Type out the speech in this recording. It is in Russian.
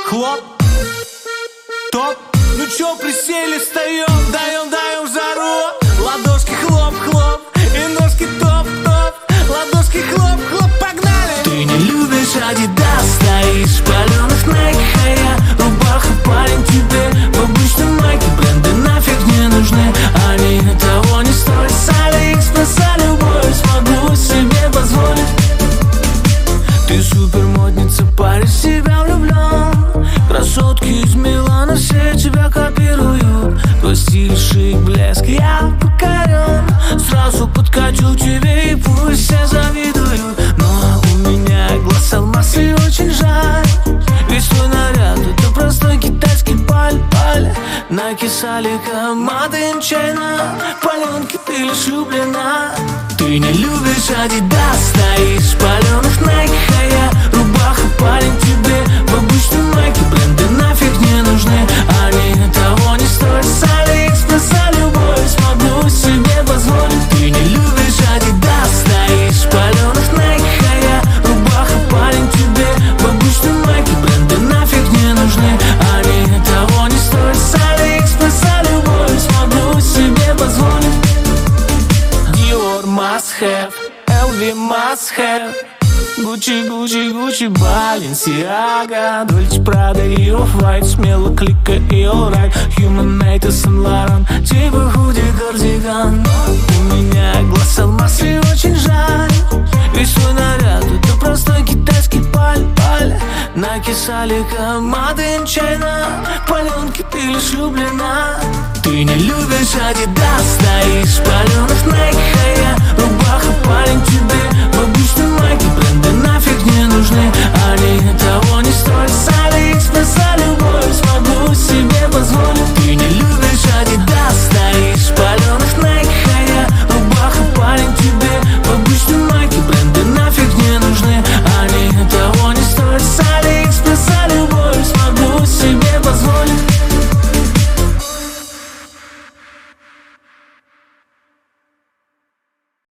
Хлоп, топ. Ну чё, присели, встаем, даем жару. Ладошки хлоп-хлоп и ножки топ-топ. Ладошки хлоп-хлоп, погнали. Ты не любишь Адидас, стоишь в палёных Nike, а я рубаха, парень, тебе в обычном майке. Бренды нафиг не нужны, они того не стоят. С Алиэкспресса любовь смогу себе позволить. Ты супер модница, парень, в себя влюблен. Красотки из Милана все тебя копируют. Твой стиль, шик, блеск, я покорен. Сразу подкачу тебе и пусть все завидуют. Но у меня глаз алмаз и очень жаль. Ведь твой наряд — это простой китайский паль-паль. Nike с Алика, Made in China. Паленки, ты лишь влюблена. Ты не любишь Адидас, стоишь в паленых Nike, а я рубаха, парень, тебе в обычном майке. Бренды нафиг не нужны, они того не стоят. С Алиэкспресса любовь смогу себе позволить. Ты не любишь Адидас, стоишь в паленых Nike, а я рубаха, парень, тебе в обычном майке. Бренды нафиг не нужны, они того не стоят. С Алиэкспресса любовь смогу себе позволить. Dior must have, LV must have, Gucci, Balenciaga, Dolce, Prada и Off-White, смело кликай и alright. Human Made и Saint Laurent, типа худи, кардиган. У меня глаз алмаз и очень жаль. Весь твой наряд — это простой китайский паль-паль. Nike с Алика, Made in China. Паленки, ты лишь влюблена. Ты не любишь Адидас, стоишь в паленых Nike, а я рубаха, парень, тебе в обычном майке. Бренды нафиг не нужны, они того